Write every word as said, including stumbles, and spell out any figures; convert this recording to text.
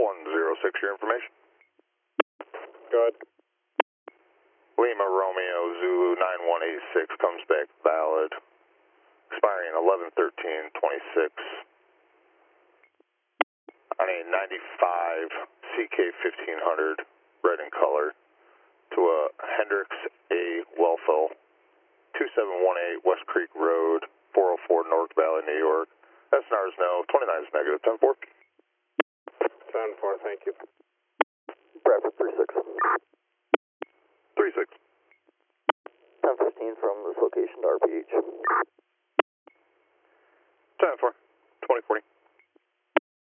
one zero six, your information. Go ahead. Lima Romeo Zulu nine one eight six comes back valid, expiring eleven thirteen twenty-six on a ninety-five C K fifteen hundred, red in color, to a Hendrix A. Wellfell, two seven one eight West Creek Road, four oh four North Valley, New York. S N R is no, twenty-nine is negative, ten four. ten four, thank you. Bradford three six. three six. ten fifteen from this location to R P H. ten four, twenty forty.